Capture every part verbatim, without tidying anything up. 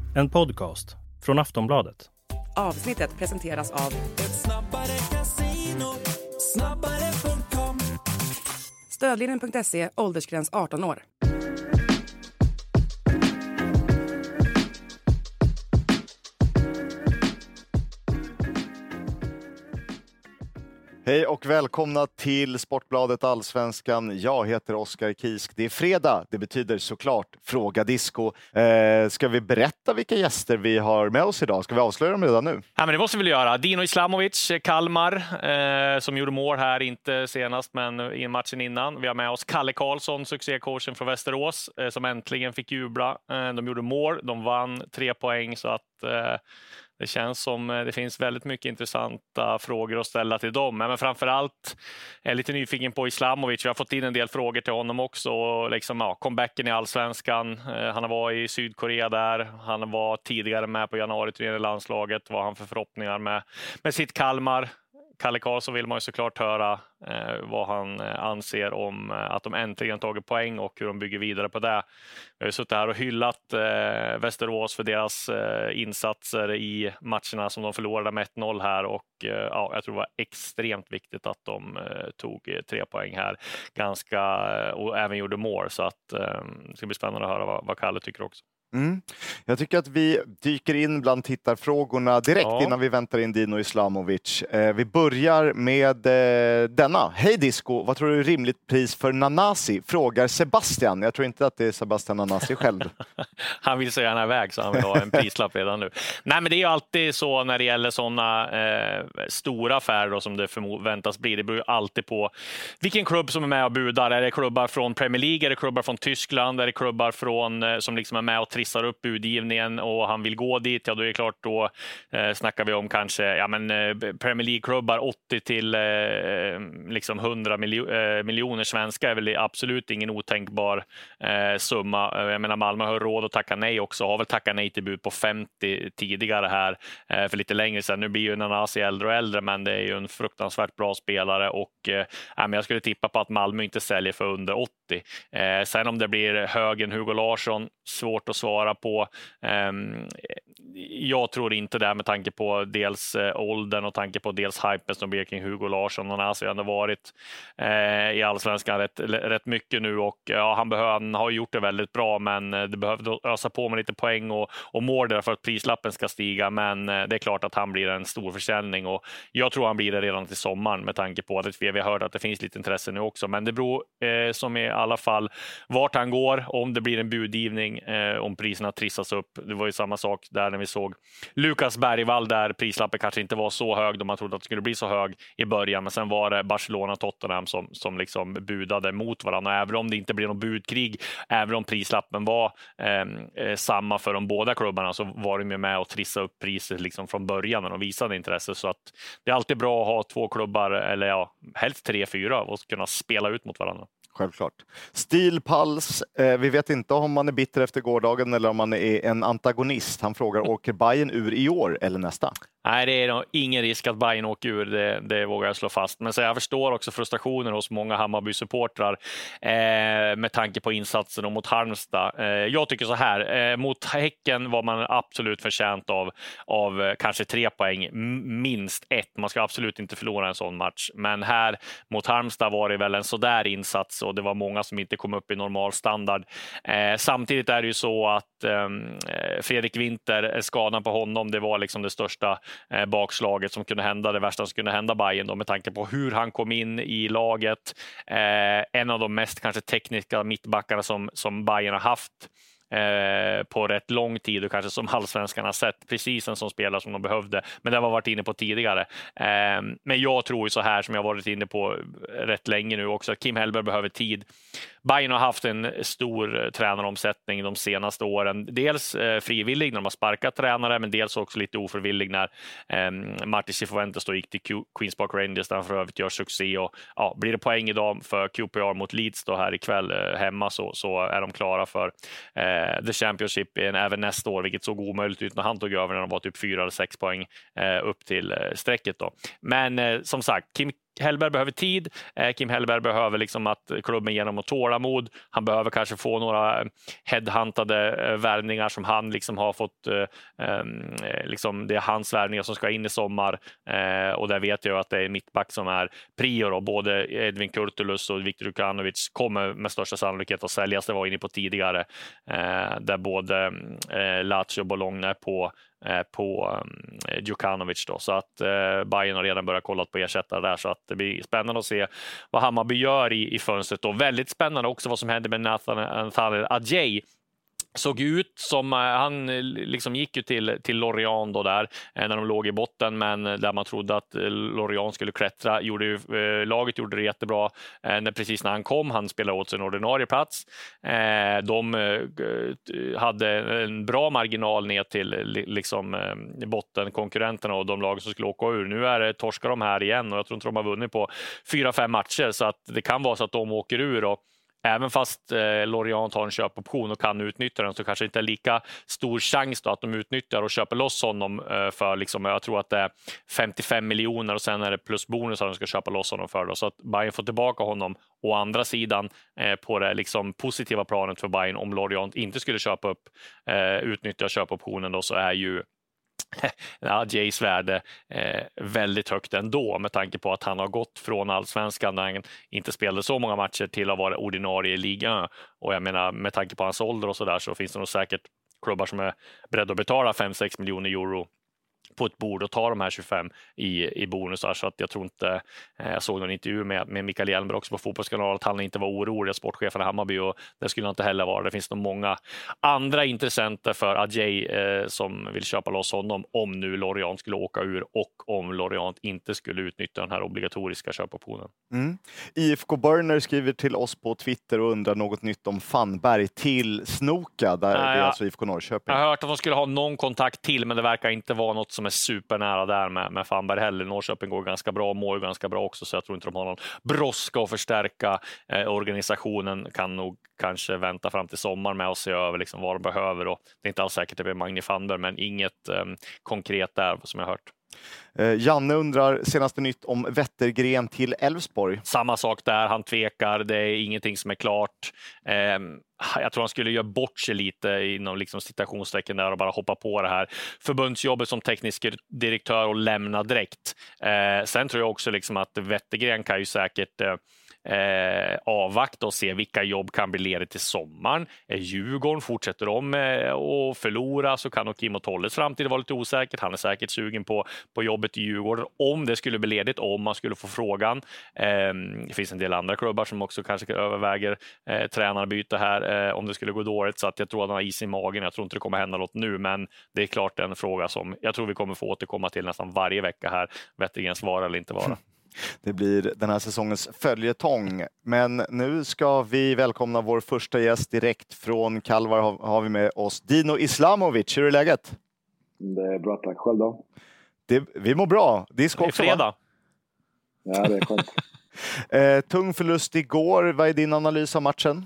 En podcast från Aftonbladet. Avsnittet presenteras av Ett snabbare casino, snabbare punkt com. Stödlinjen punkt se, åldersgräns arton år. Hej och välkomna till Sportbladet Allsvenskan. Jag heter Oskar Kisk. Det är fredag, det betyder såklart Fråga Disco. Eh, ska vi berätta vilka gäster vi har med oss idag? Ska vi avslöja dem redan nu? Ja, men det måste vi väl göra. Dino Islamovic, Kalmar, eh, som gjorde mål här, inte senast men i matchen innan. Vi har med oss Kalle Karlsson, succécoachen från Västerås, eh, som äntligen fick jubla. Eh, de gjorde mål, de vann tre poäng, så att eh, det känns som det finns väldigt mycket intressanta frågor att ställa till dem. Men framförallt är jag lite nyfiken på Islamovic. Vi har fått in en del frågor till honom också. Och liksom, ja, comebacken i Allsvenskan. Han har varit i Sydkorea där. Han var tidigare med på januari-turneringen i landslaget. Vad har han för förhoppningar med, med sitt Kalmar? Kalle Karlsson vill man ju såklart höra eh, vad han eh, anser om eh, att de äntligen tagit poäng och hur de bygger vidare på det. Jag har suttit här och hyllat eh, Västerås för deras eh, insatser i matcherna som de förlorade med ett noll här, och eh, ja, jag tror det var extremt viktigt att de eh, tog eh, tre poäng här ganska eh, och även gjorde mål, så att eh, det ska bli spännande att höra vad, vad Kalle tycker också. Mm. Jag tycker att vi dyker in bland tittarfrågorna direkt Ja. innan vi väntar in Dino Islamovic. Eh, vi börjar med eh, denna. Hej Disco, vad tror du är rimligt pris för Nanasi? Frågar Sebastian. Jag tror inte att det är Sebastian Nanasi själv. Han vill så gärna iväg, så han vill ha en prislapp redan nu. Nej, men det är ju alltid så när det gäller sådana eh, stora affärer då, som det förväntas bli. Det beror ju alltid på vilken klubb som är med och budar. Är det klubbar från Premier League, är det klubbar från Tyskland, är det klubbar från, eh, som liksom är med och trissar upp budgivningen och han vill gå dit, ja då är det klart, då eh, snackar vi om kanske ja, men, eh, Premier League-klubbar åttio till eh, liksom hundra miljo- eh, miljoner svenska är väl absolut ingen otänkbar eh, summa. Jag menar, Malmö har råd att tacka nej också, har väl tackat nej till bud på femtio tidigare här eh, för lite längre sedan. Nu blir ju Nanasi äldre och äldre, men det är ju en fruktansvärt bra spelare, och eh, men jag skulle tippa på att Malmö inte säljer för under åttio. Eh, sen om det blir högen Hugo Larsson, svårt att svara på. Um, jag tror inte det, med tanke på dels uh, åldern och tanke på dels hypen som blir kring Hugo Larsson. Han har alltså ändå varit uh, i Allsvenskan rätt, rätt mycket nu, och ja, han, behöver, han har gjort det väldigt bra, men uh, det behöver ösa på med lite poäng och, och mål där för att prislappen ska stiga, men uh, det är klart att han blir en stor försäljning, och jag tror han blir det redan till sommaren, med tanke på att vi har hört att det finns lite intresse nu också, men det beror uh, som i alla fall vart han går, om det blir en budgivning, uh, om priserna trissas upp. Det var ju samma sak där när vi såg Lukas Bergvall, där prislappen kanske inte var så hög, de man trodde att det skulle bli så hög i början, men sen var det Barcelona och Tottenham som, som liksom budade mot varandra, och även om det inte blev någon budkrig, även om prislappen var eh, samma för de båda klubbarna, så var de ju med och trissa upp priset liksom från början när de visade intresse, så att det är alltid bra att ha två klubbar, eller ja, helst tre, fyra, och kunna spela ut mot varandra. Självklart. Steel Pulse, eh, vi vet inte om man är bitter efter gårdagen eller om man är en antagonist. Han frågar, åker Bayern ur i år eller nästa? Nej, det är nog ingen risk att Bayern åker ur, det, det vågar jag slå fast. Men så jag förstår också frustrationen hos många Hammarby-supportrar eh, med tanke på insatsen och mot Halmstad. Eh, jag tycker så här, eh, mot Häcken var man absolut förtjänt av, av eh, kanske tre poäng, m- minst ett. Man ska absolut inte förlora en sån match. Men här mot Halmstad var det väl en sådär insats, och det var många som inte kom upp i normal standard. Eh, samtidigt är det ju så att eh, Fredrik Winter, skadan på honom, det var liksom det största eh, bakslaget som kunde hända, det värsta som kunde hända Bayern då, med tanke på hur han kom in i laget. Eh, en av de mest kanske tekniska mittbackarna som, som Bayern har haft eh, på rätt lång tid, och kanske som allsvenskan har sett, precis en sån spelare som de behövde, men det har varit inne på tidigare. Eh, men jag tror ju så här, som jag varit inne på rätt länge nu också, att Kim Hellberg behöver tid. Bayern har haft en stor tränaromsättning de senaste åren. Dels eh, frivillig när de har sparkat tränare, men dels också lite ofrivillig när eh, Martin Cifuentes då gick till Q- Queens Park Rangers, där han för övrigt gör succé. Och, ja, blir det poäng idag för Q P R mot Leeds då här ikväll eh, hemma, så, så är de klara för eh, The Championship även nästa år, vilket såg omöjligt ut när han tog över, när de var typ fyra eller sex poäng eh, upp till eh, strecket då. Men eh, som sagt, Kim Hellberg behöver tid. Eh, Kim Hellberg behöver liksom att klubben genom att tålamod. Han behöver kanske få några headhuntade eh, värvningar som han liksom har fått. Eh, eh, liksom det är hans värvningar som ska in i sommar. Eh, och där vet jag att det är mittback som är prior. Och både Edvin Kurtulus och Viktor Djukanovic kommer med största sannolikhet att säljas. Det var inne på tidigare. Eh, där både eh, Lazio och Bologna är på på um, Djukanovic då, så att uh, Bayern har redan börjat kolla på ersättare där, så att det blir spännande att se vad Hammarby gör i, i fönstret då. Väldigt spännande också vad som händer med Nathaniel Adjei. Såg ut som han liksom gick ju till till Lorient då där när de låg i botten, men där man trodde att Lorient skulle klättra, gjorde ju, laget gjorde det jättebra när precis när han kom. Han spelade åt sin ordinarie plats. De hade en bra marginal ner till liksom bottenkonkurrenterna och de lag som skulle åka ur. Nu är det torskar de här igen och jag tror inte de har vunnit på fyra fem matcher, så att det kan vara så att de åker ur. Och även fast eh, Lorient har en köpoption och kan utnyttja den, så kanske inte är lika stor chans då att de utnyttjar och köper loss honom eh, för liksom, jag tror att det är femtiofem miljoner och sen är det plus bonus att de ska köpa loss honom för då. Så att Bayern får tillbaka honom. Å andra sidan eh, på det liksom positiva planet för Bayern, om Lorient inte skulle köpa upp eh, utnyttja köpoptionen då, så är ju Adjeis värde eh, väldigt högt ändå, med tanke på att han har gått från allsvenskan där han inte spelade så många matcher till att vara ordinarie i ligan. Och jag menar, med tanke på hans ålder och så där, så finns det nog säkert klubbar som är beredda att betala fem sex miljoner euro på ett bord och ta de här tjugofem i, i bonusar. Så att jag tror inte, eh, jag såg någon intervju med, med Mikael Hjelmberg också på Fotbollskanalen att han inte var orolig, sportchefen i Hammarby, och det skulle han inte heller vara. Det finns nog många andra intressenter för Adjei eh, som vill köpa loss honom om nu Lorient skulle åka ur och om Lorient inte skulle utnyttja den här obligatoriska köpoptionen. Mm. I F K Burner skriver till oss på Twitter och undrar något nytt om Fanberg till Snoka, där Nej, det är alltså I F K Norrköping. Jag har hört att de skulle ha någon kontakt till, men det verkar inte vara något som är supernära där med, med Fanberg heller. Norrköping går ganska bra, mår ganska bra också, så jag tror inte de har någon brådska att förstärka. Eh, organisationen kan nog kanske vänta fram till sommar med att se över liksom vad de behöver, och det är inte alls säkert att det blir Magni Fanberg, men inget eh, konkret där som jag har hört. Eh, Janne undrar senaste nytt om Wettergren till Elfsborg. Samma sak där, han tvekar, det är ingenting som är klart. Eh, jag tror han skulle göra bort sig lite inom liksom citationstecken där och bara hoppa på det här förbundsjobbet som teknisk direktör och lämna direkt. Eh, sen tror jag också liksom att Wettergren kan ju säkert eh, Eh, avvakta och se vilka jobb kan bli ledigt till sommaren. Eh, Djurgården fortsätter de eh, och förlora, så kan nog Kim och Tolles framtid vara lite osäkert. Han är säkert sugen på, på jobbet i Djurgården om det skulle bli ledigt, om man skulle få frågan. Eh, det finns en del andra klubbar som också kanske överväger eh, tränarbyte här eh, om det skulle gå dåligt, så att jag tror att han har is i magen. Jag tror inte det kommer hända något nu, men det är klart en fråga som jag tror vi kommer få återkomma till nästan varje vecka här. Wettergrens vara eller inte vara. Det blir den här säsongens följetong. Men nu ska vi välkomna vår första gäst direkt från Kalvar. Har, har vi med oss Dino Islamovic. Hur är läget? Det är bra, tack. Själv då? Det, vi mår bra. Disco också, fredag. Va? Ja, det är skönt. eh, tung förlust igår. Vad är din analys av matchen?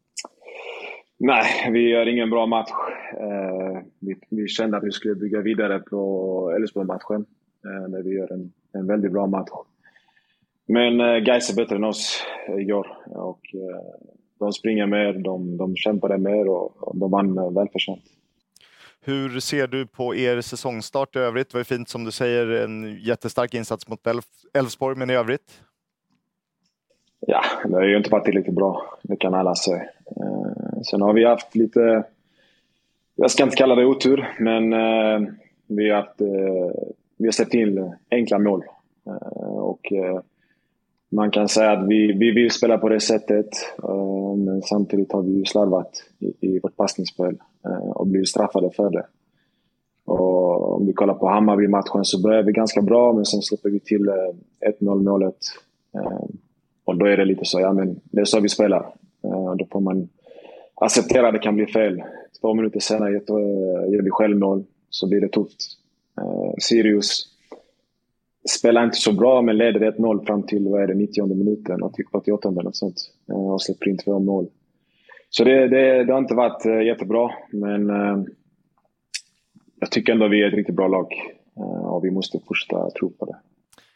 Nej, vi gör ingen bra match. Eh, vi, vi kände att vi skulle bygga vidare på Elfsborg-matchen. Eh, när vi gör en, en väldigt bra match. Men eh, Gais är bättre än oss igår. Och, eh, de springer mer, de, de kämpade mer och, och de vann eh, välförtjänt. Hur ser du på er säsongstart i övrigt? Det var fint som du säger, en jättestark insats mot Elfsborg, men i övrigt? Ja, det har ju inte varit tillräckligt bra. Det kan alla säga. Eh, sen har vi haft lite, jag ska inte kalla det otur, men eh, vi har haft, eh, vi har sett till enkla mål. Eh, och eh, man kan säga att vi, vi vill spela på det sättet, eh, men samtidigt har vi slarvat i, i vårt passningsspel eh, och blivit straffade för det. Och om vi kollar på Hammarby-matchen så börjar vi ganska bra, men sen släpper vi till eh, ett noll målet. Eh, och då är det lite så, ja men det är så vi spelar. Eh, då får man acceptera att det kan bli fel. Två minuter senare gör vi självmål, så blir det tufft. Eh, Sirius spelar inte så bra, men leder ett noll fram till vad är det, nittionde minuten och åttioåttonde något sånt. Och släpper in två mål. Så det, det, det har inte varit uh, jättebra, men uh, jag tycker ändå vi är ett riktigt bra lag. Uh, och vi måste fortsätta tro på det.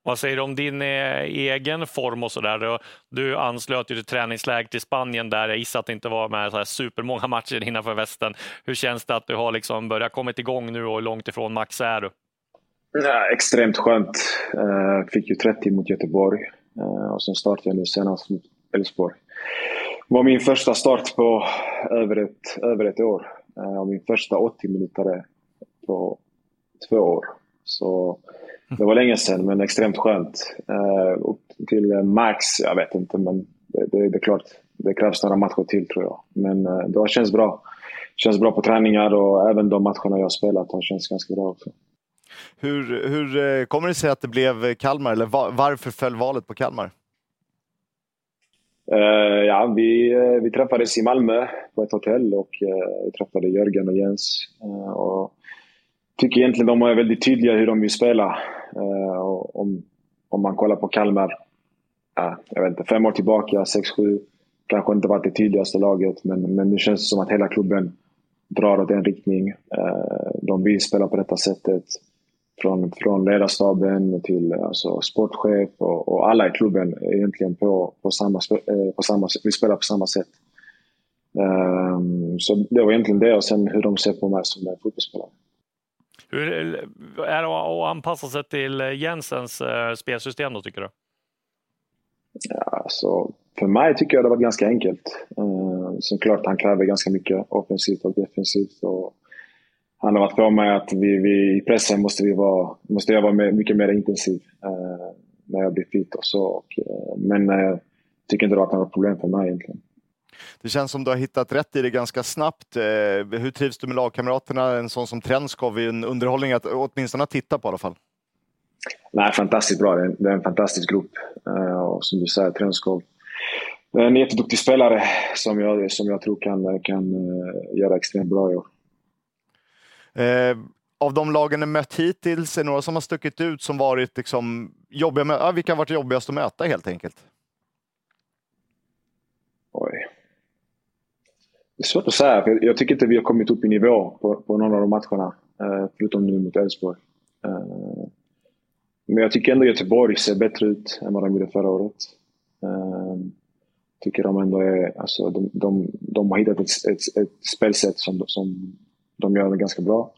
Vad säger du om din eh, egen form och sådär? Du, du anslöt ju till träningsläger till Spanien där jag gissar att det inte var med så här supermånga matcher innanför västen. Hur känns det att du har liksom börjat kommit igång nu och långt ifrån max är du? Ja, extremt skönt. Uh, fick ju trettio mot Göteborg uh, och sen startade jag nu senast mot Elfsborg. Det var min första start på över ett, över ett år. Uh, och min första åttio minuter på två år. Så det var länge sedan, men extremt skönt. Uh, upp till max, jag vet inte, men det, det, det är klart. Det krävs några matcher till tror jag. Men uh, det känns bra. Känns bra på träningar och även de matcherna jag har spelat har känts ganska bra också. Hur, hur kommer det sig att det blev Kalmar? Eller var, varför föll valet på Kalmar? Uh, ja, vi, vi träffades i Malmö på ett hotell och uh, vi träffade Jörgen och Jens. Uh, och tycker egentligen de är väldigt tydliga hur de vill spela. Uh, och om, om man kollar på Kalmar, uh, jag vet inte, fem år tillbaka, sex sju, kanske inte varit det tydligaste laget. Men, men det känns som att hela klubben drar åt en riktning. Uh, de vill spela på detta sättet. Från, från ledarstaben till alltså, sportchef och, och alla i klubben är egentligen på, på, samma, på samma sätt. Vi spelar på samma sätt. Um, så det var egentligen det och sen hur de ser på mig som är fotbollsspelare. Hur är det att anpassa sig till Jensens uh, spelsystem då tycker du? Ja, så för mig tycker jag det var ganska enkelt. Uh, sen klart han kräver ganska mycket offensivt och defensivt och han har varit på mig att vi, vi, i pressen måste, vi vara, måste jag vara med, mycket mer intensiv eh, när jag blir fit och så. Och, eh, men jag eh, tycker inte det har varit något problem för mig egentligen. Det känns som du har hittat rätt i det ganska snabbt. Eh, hur trivs du med lagkamraterna? En sån som Trenskov är en underhållning att åtminstone titta på i alla fall. Nej, fantastiskt bra. Det är en, det är en fantastisk grupp. Eh, och som du säger, Trenskov. Det är en jätteduktig spelare som jag, som jag tror kan, kan uh, göra extremt bra i år. Eh, av de lagen ni mött hittills är några som har stuckit ut som varit liksom jobbiga med, ja, vilka har varit jobbigast att möta helt enkelt? Oj. Det är svårt att säga, för jag tycker inte vi har kommit upp i nivå på, på någon av de matcherna, eh, förutom nu mot Elfsborg. Eh, men jag tycker ändå Göteborg ser bättre ut än vad de gjorde förra året. Eh, tycker de ändå är, alltså de, de, de har hittat ett, ett, ett spelsätt som, som de gör det ganska bra.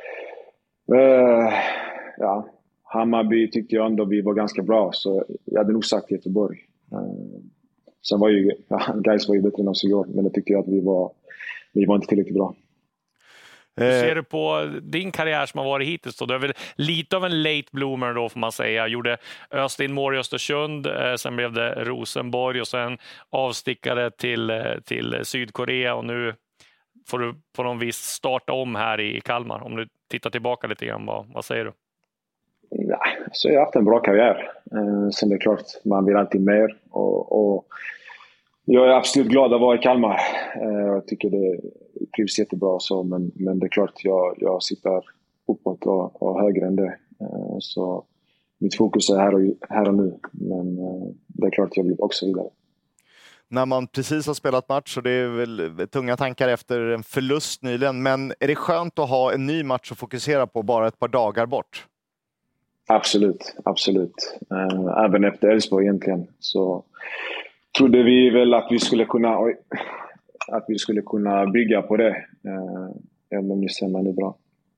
Uh, ja, Hammarby tyckte jag ändå vi var ganska bra. Så jag hade nog sagt Göteborg. Uh, sen var ju, ja, Gais var ju bättre än oss igår. Men det tyckte jag att vi var, vi var inte tillräckligt bra. Hur ser du på din karriär som har varit hittills då? Du är väl lite av en late bloomer då får man säga. Gjorde Östin mål i Östersund, sen blev det Rosenborg och sen avstickade till, till Sydkorea och nu får du på någon vis starta om här i Kalmar. Om du tittar tillbaka lite grann, vad, vad säger du? Ja, så jag har haft en bra karriär. Eh, sen det är klart, man vill alltid mer. Och, och jag är absolut glad att vara i Kalmar. Eh, jag tycker det trivs jättebra så. Men, men det är klart, jag, jag sitter uppåt och, och högre än det. Eh, så mitt fokus är här och, här och nu. Men eh, det är klart, jag vill också vidare. När man precis har spelat match och det är väl tunga tankar efter en förlust nyligen. Men är det skönt att ha en ny match att fokusera på bara ett par dagar bort? Absolut, absolut. Även efter Elfsborg egentligen så trodde vi väl att vi skulle kunna oj, att vi skulle kunna bygga på det. Även om ni ser man det bra.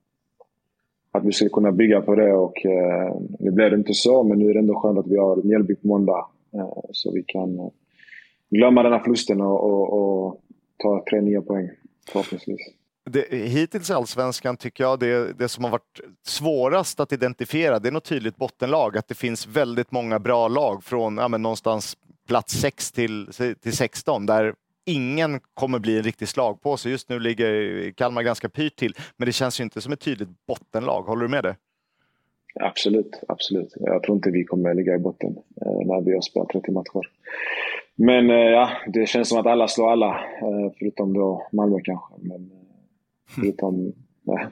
Att vi skulle kunna bygga på det och nu blev det inte så, men nu är det ändå skönt att vi har Mjällby på måndag så vi kan glömma den här förlusten och, och, och ta tre nya poäng förhoppningsvis. Det, hittills i Allsvenskan tycker jag det, det som har varit svårast att identifiera, det är något tydligt bottenlag. Att det finns väldigt många bra lag från ja, men någonstans plats sex till, till sexton där ingen kommer bli en riktig slag på. Så just nu ligger Kalmar ganska pyrt till. Men det känns ju inte som ett tydligt bottenlag. Håller du med det? Absolut, absolut. Jag tror inte vi kommer ligga i botten eh, när vi har spelat trettio matcher. Men eh, ja, det känns som att alla slår alla. Eh, förutom då Malmö kanske. Men eh, förutom... Eh.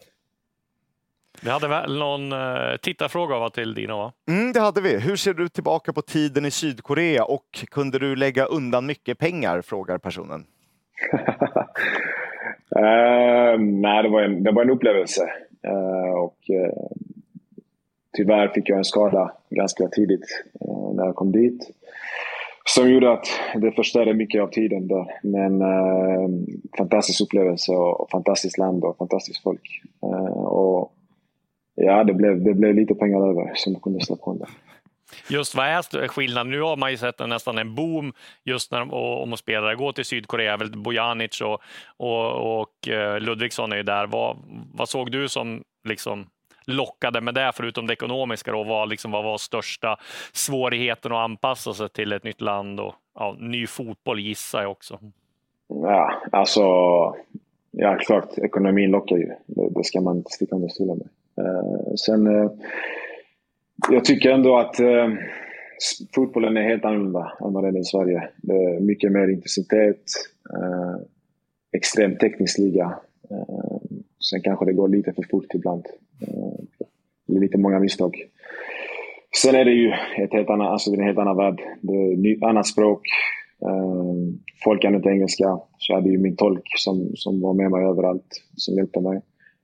Vi hade väl någon eh, tittarfråga av till Dino, va? Mm, det hade vi. Hur ser du tillbaka på tiden i Sydkorea och kunde du lägga undan mycket pengar, frågar personen. uh, nej, det var en, det var en upplevelse. Uh, och uh, tyvärr fick jag en skada ganska tidigt eh, när jag kom dit. Som gjorde att det förstörde mycket av tiden där. Men eh, fantastisk upplevelse och, och fantastiskt land och fantastiskt folk. Eh, och ja, det blev, det blev lite pengar över som jag kunde släppa på det. Just vad är skillnaden? Nu har man ju sett nästan en boom just när om att spelare går till Sydkorea, väl Bojanic och, och, och Ludvigsson är ju där. Vad, vad såg du som liksom lockade med det förutom det ekonomiska då? Vad, liksom, vad var största svårigheten att anpassa sig till ett nytt land och ja, ny fotboll gissar jag också. Ja, alltså ja, klart, ekonomin lockar ju. Det, det ska man inte sticka under stolen med. Uh, sen uh, jag tycker ändå att uh, fotbollen är helt annorlunda än vad det är i Sverige. Det är mycket mer intensitet, uh, extremt teknisk liga. Uh, sen kanske det går lite för fort ibland. Uh, det är lite många misstag. Sen är det ju ett helt annat, alltså det är en helt annan värld. Det är ett annat språk. Uh, folk kan inte engelska. Så jag hade ju min tolk som, som var med mig överallt, som hjälpte mig.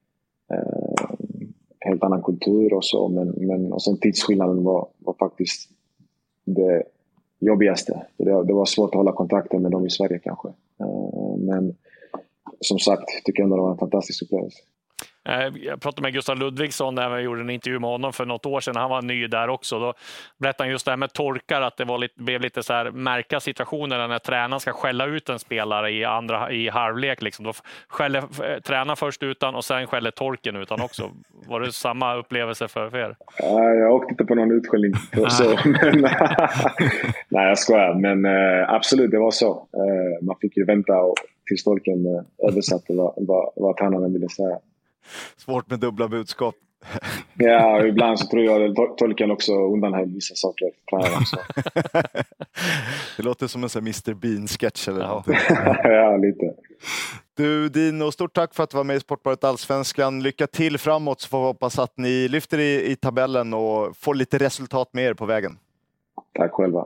Uh, helt annan kultur och så, men, men och sen tidsskillnaden var, var faktiskt det jobbigaste. Det, det var svårt att hålla kontakten med dem i Sverige kanske. Uh, men som sagt, tycker jag ändå det var en fantastisk upplevelse. Jag pratade med Gustav Ludvigsson när jag gjorde en intervju med honom för något år sedan. Han var ny där också. Då berättade han just det här med torkar, att det var lite, blev lite så här märka situationer när tränaren ska skälla ut en spelare i, andra, i halvlek. Liksom. Då skäller tränaren först utan och sen skäller torken utan också. Var det samma upplevelse för er? Ja, jag åkte inte på någon utskällning. Så, men, nej, jag skojar. Men äh, absolut, det var så. Äh, man fick ju vänta och, tills tolken äh, översatte vad, vad, vad tränaren ville säga. Svårt med dubbla budskap. Ja, ibland så tror jag att tolken också undanhöll vissa saker. Det låter som en sån mister Bean-sketch eller något. Ja, lite. Du Dino, stort tack för att du var med i Sportbladet Allsvenskan. Lycka till framåt, så får vi hoppas att ni lyfter i, i tabellen och får lite resultat med er på vägen. Tack själva.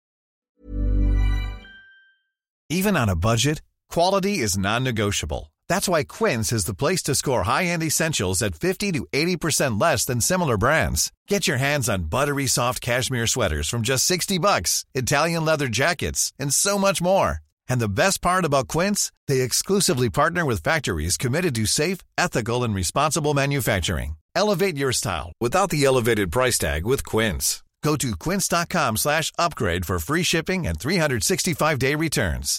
Even on a budget, quality is non-negotiable. That's why Quince is the place to score high-end essentials at fifty to eighty percent less than similar brands. Get your hands on buttery soft cashmere sweaters from just sixty bucks, Italian leather jackets, and so much more. And the best part about Quince, they exclusively partner with factories committed to safe, ethical, and responsible manufacturing. Elevate your style without the elevated price tag with Quince. Go to quince.com slash upgrade for free shipping and three sixty-five day returns.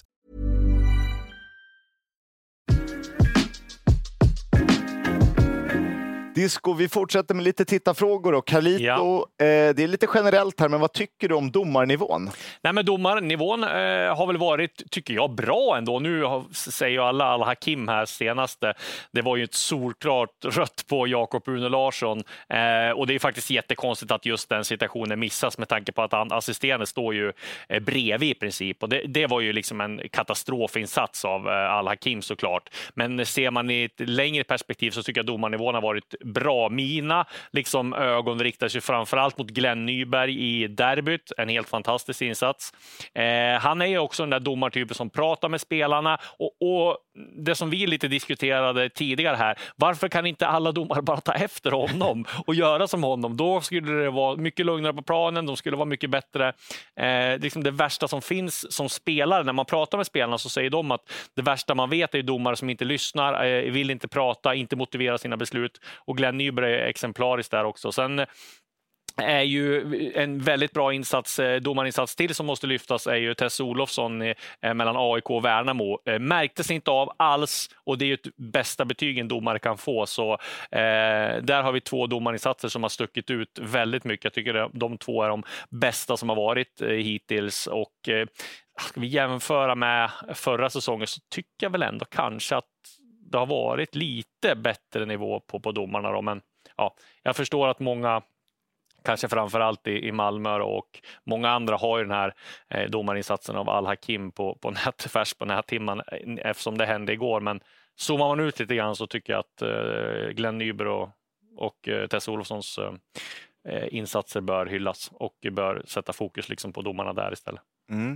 Disco, vi fortsätter med lite tittarfrågor och Carlito, ja. eh, det är lite generellt här, men vad tycker du om domarnivån? Nej, men domarnivån eh, har väl varit, tycker jag, bra ändå. Nu har, säger ju alla, alla Hakim här senaste, det var ju ett solklart rött på Jakob Une Larsson eh, och det är faktiskt jättekonstigt att just den situationen missas med tanke på att han, assisterande står ju eh, bredvid i princip och det, det var ju liksom en katastrofinsats av eh, Al Hakim såklart. Men ser man i ett längre perspektiv så tycker jag domarnivån har varit bra. Mina liksom ögon riktar sig framförallt mot Glenn Nyberg i derbyt. En helt fantastisk insats. Eh, han är ju också den där domartypen som pratar med spelarna och, och det som vi lite diskuterade tidigare här, varför kan inte alla domare bara ta efter honom och göra som honom? Då skulle det vara mycket lugnare på planen, de skulle vara mycket bättre. Eh, liksom det värsta som finns som spelare, när man pratar med spelarna så säger de att det värsta man vet är domare som inte lyssnar, eh, vill inte prata, inte motivera sina beslut. Och Glenn Nyberg är exemplariskt där också. Sen är ju en väldigt bra insats, domarinsats till som måste lyftas är ju Tess Olofsson mellan A I K och Värnamo. Märktes inte av alls och det är ju ett bästa betyg en domare kan få. Så eh, där har vi två domarinsatser som har stuckit ut väldigt mycket. Jag tycker att de två är de bästa som har varit eh, hittills och eh, ska vi jämföra med förra säsongen så tycker jag väl ändå kanske att det har varit lite bättre nivå på, på domarna då, men ja, jag förstår att många kanske framförallt i, i Malmö och många andra har ju den här eh, domarinsatsen av Al Hakim på, på nätfärs på nättimman eftersom det hände igår, men zoomar man ut lite grann så tycker jag att eh, Glenn Nyberg och, och eh, Tess Olofssons eh, insatser bör hyllas och bör sätta fokus liksom på domarna där istället. Mm.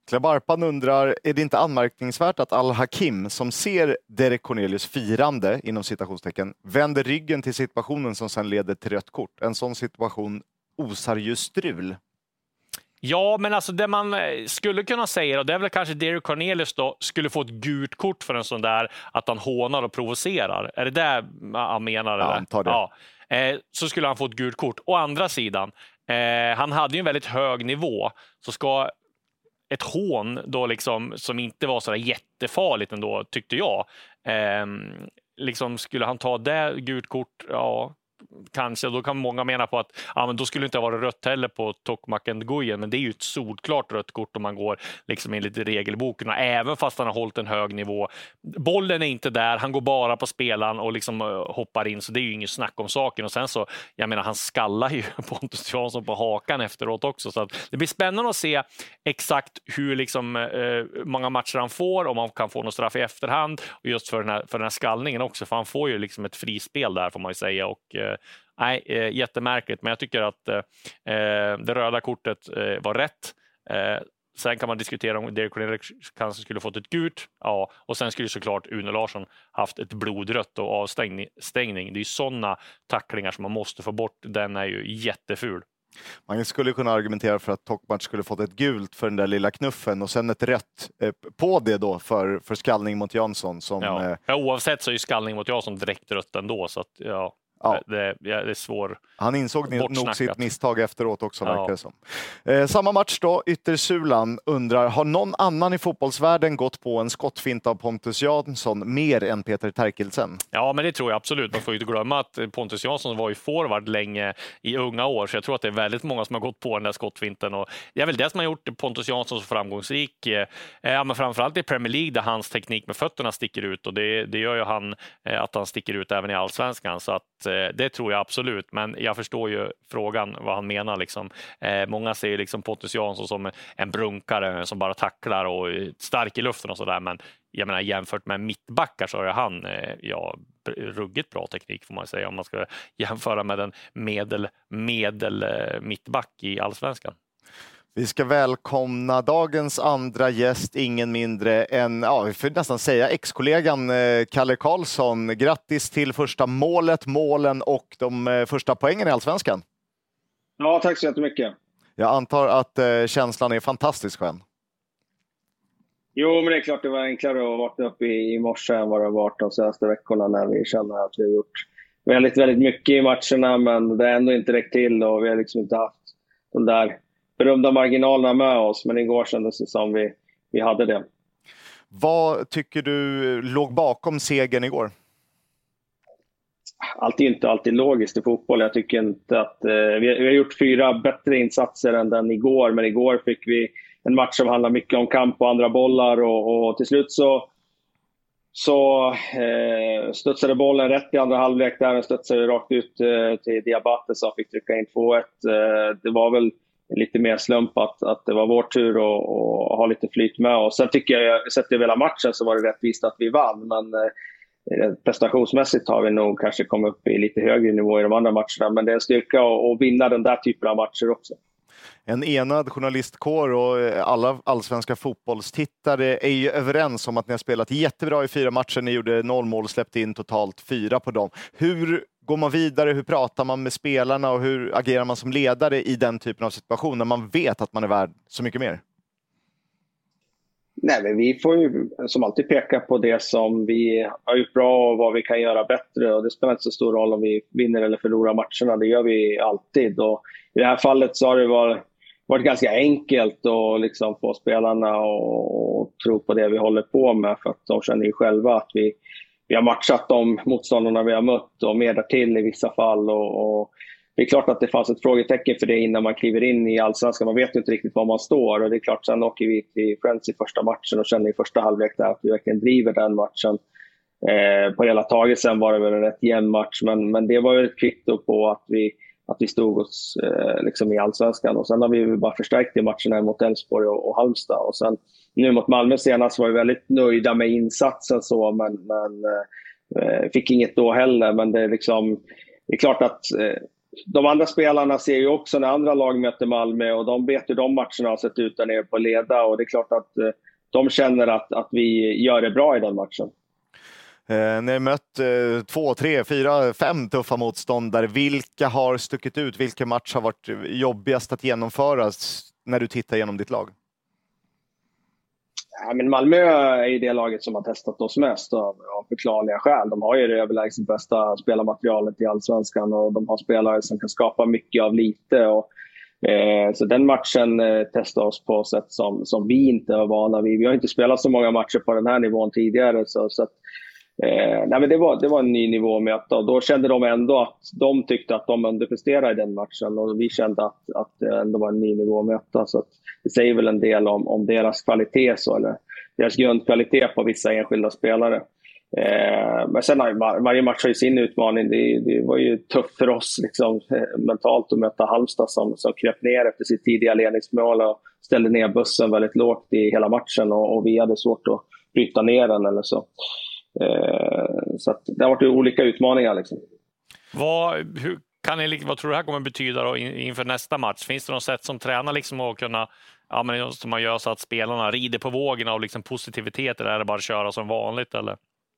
Klebarpan undrar, är det inte anmärkningsvärt att Al-Hakim som ser Derek Cornelius firande inom citationstecken vänder ryggen till situationen som sedan leder till rött kort? En sån situation osar ju strul. Ja, men alltså det man skulle kunna säga, och det är väl kanske Derek Cornelius då skulle få ett gult kort för en sån där att han hånar och provocerar. Är det där han menar? Ja, antar det. Ja. Eh, så skulle han få ett gult kort. Å andra sidan, eh, han hade ju en väldigt hög nivå, så ska ett hån då liksom, som inte var så där jättefarligt ändå, tyckte jag. Eh, liksom skulle han ta det gult kort, ja, kanske. Då kan många mena på att ja, men då skulle det inte vara rött heller på Tokmak Nguyen, men det är ju ett solklart rött kort om man går liksom enligt regelboken, och även fast han har hållit en hög nivå. Bollen är inte där, han går bara på spelaren och liksom hoppar in, så det är ju inget snack om saken. Och sen så, jag menar, han skallar ju Pontus Jansson på hakan efteråt också, så att det blir spännande att se exakt hur liksom eh, många matcher han får, om man kan få något straff i efterhand, och just för den här, för den här skallningen också, för han får ju liksom ett frispel där, får man ju säga. Och eh, nej, eh, jättemärkligt, men jag tycker att eh, det röda kortet eh, var rätt. Eh, sen kan man diskutera om Derek Cornelius kanske skulle fått ett gult, ja, och sen skulle såklart Une Larsson haft ett blodrött och avstängning. Det är ju sådana tacklingar som man måste få bort, den är ju jätteful. Man skulle kunna argumentera för att Tokmak skulle fått ett gult för den där lilla knuffen och sen ett rött eh, på det då för, för skallning mot Jansson. Som, ja. Eh... Ja, oavsett så är ju skallning mot Jansson direkt rött ändå, så att ja. Ja. Det, det är svår. Han insåg nog sitt misstag efteråt också, ja. verkar det som. Eh, samma match då, Yttersulan undrar, har någon annan i fotbollsvärlden gått på en skottfint av Pontus Jansson mer än Peter Terkelsen? Ja, men det tror jag absolut. Man får ju inte glömma att Pontus Jansson var ju forward länge i unga år, så jag tror att det är väldigt många som har gått på den där skottfinten, och det är väl det som har gjort Pontus Jansson så framgångsrik. Eh, men framförallt i Premier League där hans teknik med fötterna sticker ut, och det, det gör ju han eh, att han sticker ut även i Allsvenskan, så att det tror jag absolut, men jag förstår ju frågan vad han menar. Liksom. Eh, många ser liksom Pontus Jansson som en brunkare som bara tacklar och är stark i luften och sådär, men jag menar, jämfört med mittbackar så har han eh, ja, ruggigt bra teknik, får man säga, om man ska jämföra med en medel, medel eh, mittback i Allsvenskan. Vi ska välkomna dagens andra gäst, ingen mindre än, ja, vi får nästan säga ex-kollegan eh, Kalle Karlsson. Grattis till första målet, målen och de eh, första poängen i Allsvenskan. Ja, tack så jättemycket. Jag antar att eh, känslan är fantastisk, skön. Jo, men det är klart det var enklare att vakna upp i, i morse än vad det har varit de senaste veckorna, när vi känner att vi har gjort väldigt, väldigt mycket i matcherna, men det har ändå inte räckt till och vi har liksom inte haft de där berömda marginalerna med oss, men igår kändes det som vi, vi hade det. Vad tycker du låg bakom segern igår? Allt är inte alltid logiskt i fotboll. Jag tycker inte att eh, vi, vi har gjort fyra bättre insatser än den igår, men igår fick vi en match som handlar mycket om kamp och andra bollar, och, och till slut så så eh, studsade bollen rätt i andra halvlek där, den studsade rakt ut eh, till Diabate som fick trycka in två ett. Eh, det var väl lite mer slump att, att det var vår tur att och ha lite flyt med. Och sen tycker jag, sett i hela matchen så var det rättvist att vi vann, men eh, prestationsmässigt har vi nog kanske kommit upp i lite högre nivå i de andra matcherna, men det är en styrka att, att vinna den där typen av matcher också. En enad journalistkår och alla allsvenska fotbollstittare är ju överens om att ni har spelat jättebra i fyra matcher. Ni gjorde noll mål och släppte in totalt fyra på dem. Hur går man vidare? Hur pratar man med spelarna och hur agerar man som ledare i den typen av situation när man vet att man är värd så mycket mer? Nej, men vi får ju som alltid peka på det som vi har gjort bra och vad vi kan göra bättre. Och det spelar inte så stor roll om vi vinner eller förlorar matcherna. Det gör vi alltid. Och i det här fallet så har det varit, varit ganska enkelt att liksom få spelarna att tro på det vi håller på med. För att de känner ju själva att vi, vi har matchat de motståndarna vi har mött och mer därtill i vissa fall. Och, och det är klart att det fanns ett frågetecken för det innan man kliver in i Allsvenskan. Man vet ju inte riktigt var man står. Och det är klart, sen åker vi till Friends i första matchen och känner i första halvlek där att vi verkligen driver den matchen. Eh, på hela taget sen var det väl en rätt jämn match. Men, men det var ju ett kvitto på att vi, att vi stod oss eh, liksom i Allsvenskan. Och sen har vi bara förstärkt i matcherna mot Elfsborg och, och Halmstad. Och sen nu mot Malmö senast var vi väldigt nöjda med insatsen så. Men, men eh, fick inget då heller. Men det är liksom, det är klart att... Eh, de andra spelarna ser ju också när andra lag möter Malmö och de vet hur de matcherna har sett ut där nere på Leda och det är klart att eh, de känner att, att vi gör det bra i den matchen. Eh, ni har mött eh, två, tre, fyra, fem tuffa motståndare. Vilka har stuckit ut? Vilka match har varit jobbigast att genomföra när du tittar igenom ditt lag? Ja, men Malmö är ju det laget som har testat oss mest av, av förklarliga skäl. De har ju det överlägset bästa spelarmaterialet i Allsvenskan och de har spelare som kan skapa mycket av lite. Och, eh, så den matchen eh, testar oss på sätt som, som vi inte är vana vid. Vi har inte spelat så många matcher på den här nivån tidigare. Så, så att, eh, nej, men det, var, det var en ny nivå att möta och då kände de ändå att de tyckte att de underpresterade i den matchen och vi kände att, att det ändå var en ny nivå att möta. Så att, det säger väl en del om, om deras kvalitet så, eller deras grundkvalitet på vissa enskilda spelare. Eh, men sen har var, varje match har ju sin utmaning. Det, det var ju tufft för oss liksom, mentalt att möta Halmstad som, som kröp ner efter sitt tidiga ledningsmål och ställde ner bussen väldigt lågt i hela matchen och, och vi hade svårt att bryta ner den eller så. Eh, så att det har varit olika utmaningar liksom. Vad, hur kan ni, vad tror du det här kommer betyda då inför nästa match? Finns det något sätt som tränar liksom att kunna, ja, men som man gör så att spelarna rider på vågen av liksom positivitet, eller är det bara att köra som vanligt eller?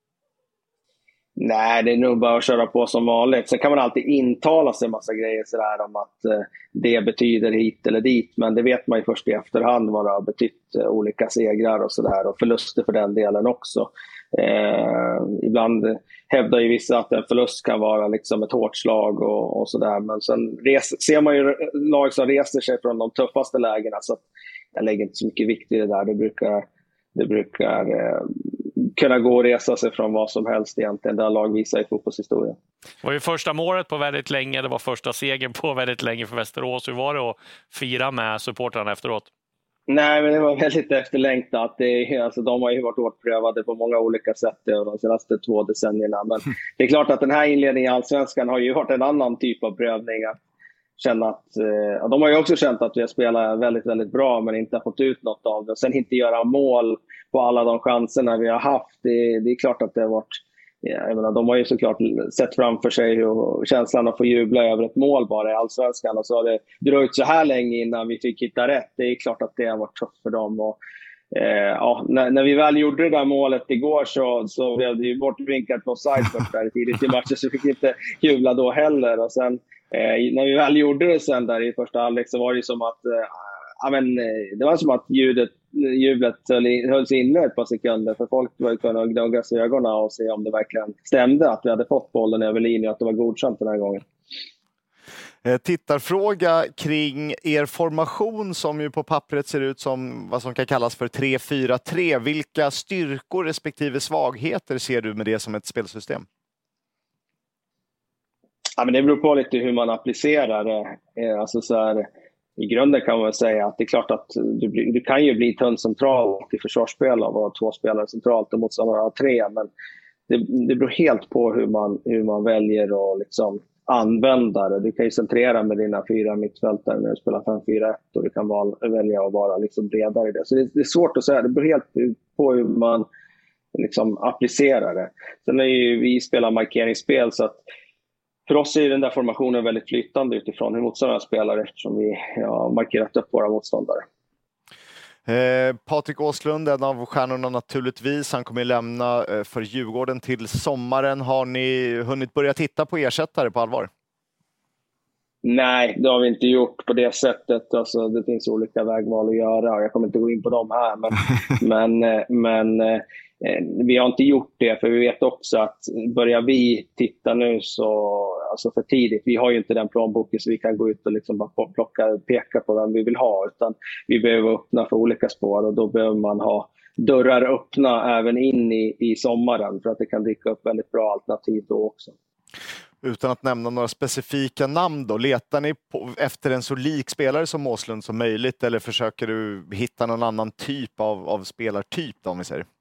Nej, det är nog bara att köra på som vanligt. Sen kan man alltid intala sig en massa grejer sådär om att eh, det betyder hit eller dit. Men det vet man ju först i efterhand vad det har betytt, eh, olika segrar och sådär. Och förluster för den delen också. Eh, ibland hävdar ju vissa att en förlust kan vara liksom ett hårt slag och, och sådär. Men sen res, ser man ju lag som reser sig från de tuffaste lägena. Så att jag lägger inte så mycket vikt i det där. Det brukar, det brukar eh, kunna gå och resa sig från vad som helst egentligen. Det har lag visar i fotbollshistorien. Det var ju första målet på väldigt länge. Det var första segern på väldigt länge för Västerås. Hur var det att fira med supportrarna efteråt? Nej, men det var väldigt efterlängtat. Det är, alltså, de har ju varit hårt prövade på många olika sätt de senaste två decennierna. Men det är klart att den här inledningen i Allsvenskan har ju varit en annan typ av prövning. Att känna att, eh, de har ju också känt att vi har spelat väldigt, väldigt bra men inte har fått ut något av det. Och sen inte göra mål på alla de chanserna vi har haft. Det, det är klart att det har varit... Ja, jag menar, de har ju såklart sett framför sig och känslan att få jubla över ett mål bara i Allsvenskan. Och så har det dröjt så här länge innan vi fick hitta rätt. Det är klart att det har varit tufft för dem. Och, eh, ja, när, när vi väl gjorde det där målet igår så, så blev det ju bortvinkat på offside först där tidigt i matchen. Så vi fick inte jubla då heller. Och sen eh, när vi väl gjorde det sen där i första halvlek så var det som att... Eh, ja, men, det var som att ljudet jublet hölls inne ett par sekunder för folk var ju kunna gnugga sig i ögonen och se om det verkligen stämde att vi hade fått bollen över linjen och att det var godkänt den här gången. Tittarfråga kring er formation som ju på pappret ser ut som vad som kan kallas för tre fyra tre. Vilka styrkor respektive svagheter ser du med det som ett spelsystem? Ja, men det beror på lite hur man applicerar det. Alltså så här, i grunden kan man säga att det är klart att du, blir, du kan ju bli tunn centralt i försvarsspel av att ha två spelare centralt och motståndare har tre. Men det, det beror helt på hur man, hur man väljer att liksom använda det. Du kan ju centrera med dina fyra mittfältare när du spelar fem fyra ett och du kan val, välja att vara liksom bredare i det. Så det, det är svårt att säga. Det beror helt på hur man liksom applicerar det. Sen är ju vi spelar markeringsspel så att för oss är den där formationen väldigt flytande utifrån hur motståndarna spelar eftersom vi har markerat upp våra motståndare. Eh, Patrik Åslund, en av stjärnorna naturligtvis. Han kommer att lämna eh, för Djurgården till sommaren. Har ni hunnit börja titta på ersättare på allvar? Nej, det har vi inte gjort på det sättet. Alltså, det finns olika vägval att göra och jag kommer inte gå in på dem här. Men, men, men eh, vi har inte gjort det för vi vet också att börjar vi titta nu så alltså för tidigt. Vi har ju inte den plånboken så vi kan gå ut och liksom bara plocka, peka på vem vi vill ha. Utan vi behöver öppna för olika spår och då behöver man ha dörrar öppna även in i, i sommaren för att det kan dyka upp väldigt bra alternativ då också. Utan att nämna några specifika namn då, letar ni på, efter en så lik spelare som Åslund som möjligt eller försöker du hitta någon annan typ av, av spelartyp då, om vi säger?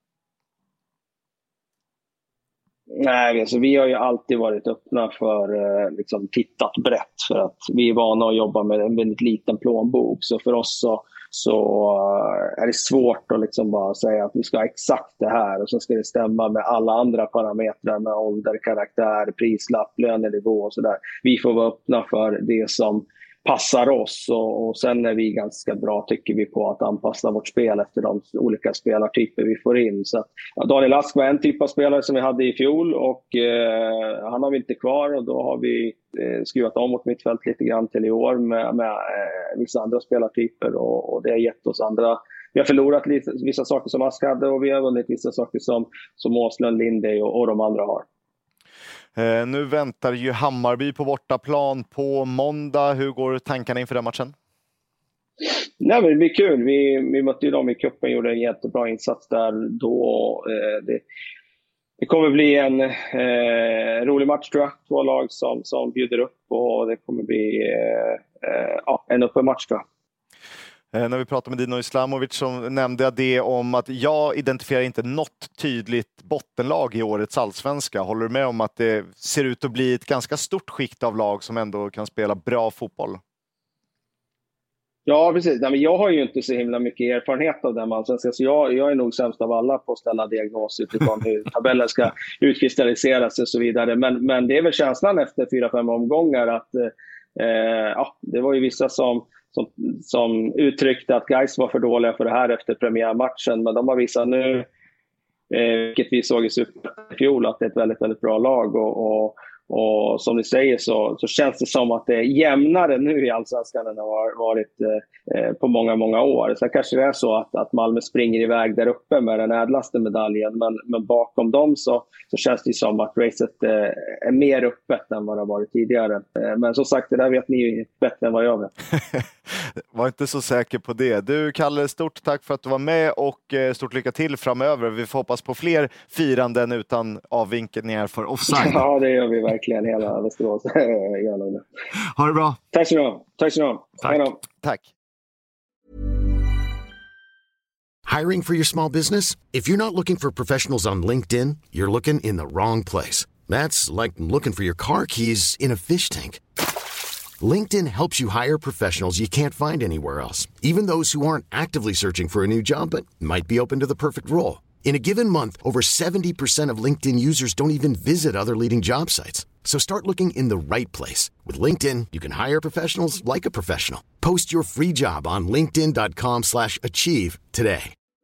Nej, alltså, vi har ju alltid varit öppna för liksom, tittat brett för att vi är vana att jobba med en väldigt liten plånbok. Så för oss så, så är det svårt att liksom bara säga att vi ska ha exakt det här och så ska det stämma med alla andra parametrar med ålder, karaktär, prislapp, lönenivå och sådär. Vi får vara öppna för det som passar oss och, och sen är vi ganska bra, tycker vi, på att anpassa vårt spel efter de olika spelartyper vi får in. Så att, ja, Daniel Ask var en typ av spelare som vi hade i fjol och eh, han har vi inte kvar och då har vi eh, skruvat om vårt mittfält lite grann till i år med, med eh, vissa andra spelartyper och, och det har gett oss andra. Vi har förlorat lite, vissa saker som Ask hade och vi har vunnit vissa saker som, som Åslund, Linde och, och de andra har. Eh, nu väntar ju Hammarby på bortaplan på måndag. Hur går tankarna inför den matchen? Nej, men det blir kul. Vi, vi mötte ju dem i cupen och gjorde en jättebra insats där då. Eh, det, det kommer bli en eh, rolig match, tror jag. Två lag som, som bjuder upp och det kommer bli eh, eh, ja, en uppe match, tror jag. Eh, när vi pratade med Dino Islamovic så nämnde jag det om att jag identifierar inte något tydligt bottenlag i årets allsvenska. Håller du med om att det ser ut att bli ett ganska stort skikt av lag som ändå kan spela bra fotboll? Ja, precis. Nej, men jag har ju inte så himla mycket erfarenhet av den allsvenska, så jag, jag är nog sämst av alla på att ställa diagnos utifrån hur tabellen ska utkristalliseras och så vidare. Men, men det är väl känslan efter fyra, fem omgångar att eh, ja, det var ju vissa som Som, som uttryckte att Gais var för dåliga för det här efter premiärmatchen. Men de har visat nu, eh, vilket vi såg i Super i fjol, att det är ett väldigt, väldigt bra lag. Och, och, och som ni säger så, så känns det som att det är jämnare nu i allsvenskan än det har varit eh, på många, många år. Så kanske det är så att, att Malmö springer iväg där uppe med den ädlaste medaljen. Men, men bakom dem så, så känns det som att racet eh, är mer öppet än vad det har varit tidigare. Eh, men som sagt, det där vet ni ju bättre än vad jag vet. Var inte så säker på det. Du, Kalle, stort tack för att du var med och eh, stort lycka till framöver. Vi får hoppas på fler firanden utan avvinkningar för offside. Ja, det gör vi verkligen, hela Västerås. Ha det bra. Tack så mycket. Tack så mycket. Tack. Tack. Hiring for your small business? If you're not looking for professionals on LinkedIn, you're looking in the wrong place. That's like looking for your car keys in a fish tank. LinkedIn helps you hire professionals you can't find anywhere else, even those who aren't actively searching for a new job but might be open to the perfect role. In a given month, over seventy percent of LinkedIn users don't even visit other leading job sites. So start looking in the right place. With LinkedIn, you can hire professionals like a professional. Post your free job on linkedin dot com slash achieve today.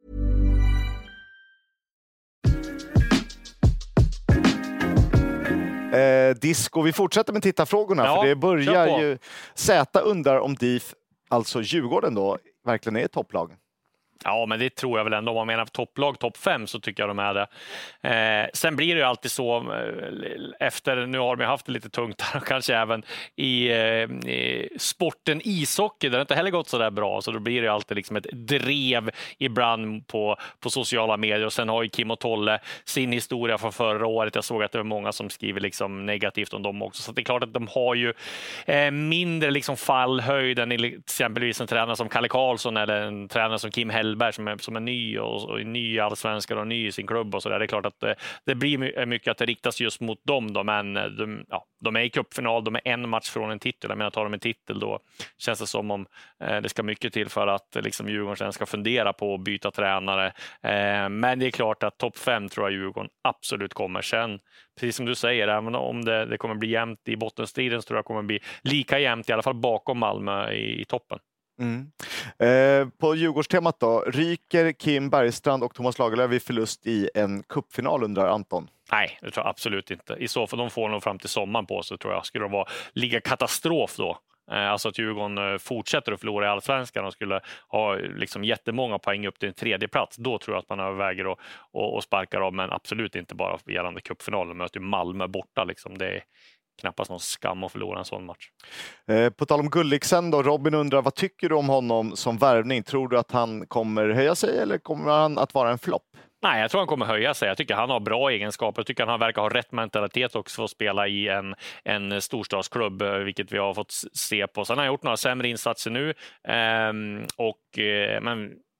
Eh, disco, vi fortsätter med tittarfrågorna, ja, för det börjar ju. Z undrar om D I F, alltså Djurgården då, verkligen är ett topplag. Ja, men det tror jag väl ändå. Om man menar topplag, topp fem, så tycker jag de är det. Eh, sen blir det ju alltid så, eh, efter, nu har de haft det lite tungt här, kanske även i, eh, i sporten ishockey, där det inte heller gått så där bra, så då blir det ju alltid liksom ett drev ibland på, på sociala medier. Och sen har ju Kim och Tolle sin historia från förra året. Jag såg att det var många som skriver liksom negativt om dem också, så det är klart att de har ju eh, mindre liksom fallhöjd än exempelvis en tränare som Kalle Karlsson eller en tränare som Kim Hellberg som är, som är ny och, och ny i allsvenskan och ny i sin klubb och så där. Det är klart att det, det blir mycket att det riktas just mot dem då, men de, ja, de är i cupfinal, de är en match från en titel. Jag menar, tar de en titel då känns det som om eh, det ska mycket till för att liksom, Djurgården sen ska fundera på att byta tränare. Eh, men det är klart att topp fem tror jag Djurgården absolut kommer. Sen, precis som du säger, även om det, det kommer bli jämnt i bottenstriden, så tror jag det kommer bli lika jämnt i alla fall bakom Malmö i, i toppen. Mm. Eh, på Djurgårdstemat då, ryker Kim Bergstrand och Thomas Lagerlöf vid förlust i en cupfinal, undrar Anton? Nej, det tror jag absolut inte. I så fall de får nog fram till sommaren på sig, tror jag. Skulle det vara ligga katastrof då. Eh, alltså att Djurgården fortsätter att förlora i allsvenskan och skulle ha liksom jättemånga poäng upp till en tredje plats. Då tror jag att man överväger att och, och sparka av, men absolut inte bara gällande cupfinalen. Möter Malmö borta liksom. Det är knappast någon skam att förlora en sån match. Eh, på tal om Gulliksen då, Robin undrar, vad tycker du om honom som värvning? Tror du att han kommer höja sig eller kommer han att vara en flopp? Nej, jag tror han kommer höja sig. Jag tycker han har bra egenskaper. Jag tycker han verkar ha rätt mentalitet också för att spela i en, en storstadsklubb, vilket vi har fått se på. Sen har han gjort några sämre insatser nu. Ehm, och, men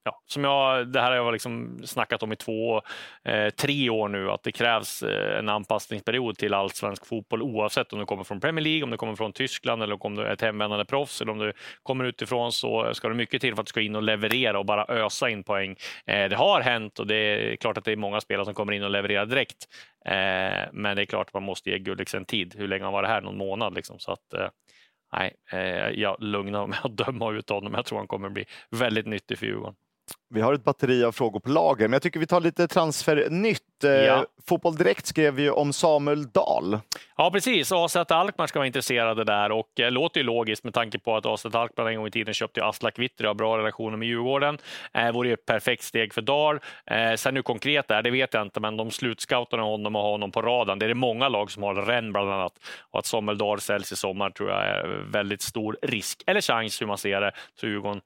ja, som jag, det här har jag liksom snackat om i två, eh, tre år nu, att det krävs eh, en anpassningsperiod till allsvensk fotboll oavsett om du kommer från Premier League, om du kommer från Tyskland eller om du är ett hemvändande proffs eller om du kommer utifrån, så ska det mycket till för att du ska in och leverera och bara ösa in poäng. Eh, det har hänt och det är klart att det är många spelare som kommer in och levererar direkt. Eh, men det är klart att man måste ge Gullik en tid. Hur länge han var det här? Någon månad liksom. Så att eh, nej, eh, jag lugnar mig att döma ut honom. Jag tror han kommer bli väldigt nyttig för Djurgården. Vi har ett batteri av frågor på lager, men jag tycker vi tar lite transfernytt. Ja. Fotboll Direkt skrev ju om Samuel Dahl. Ja, precis. A Z Alkmaar ska vara intresserade där och eh, låter ju logiskt med tanke på att A Z Alkmaar en gång i tiden köpte Aslak Witry, har bra relationer med Djurgården. Eh, vore ju ett perfekt steg för Dahl. Eh, sen hur konkret är det vet jag inte, men de slutscoutarna honom och har honom på radarn. Det är det många lag som har, Rennes bland annat. Och att Samuel Dahl säljs i sommar tror jag är väldigt stor risk, eller chans hur man ser det. Så Djurgården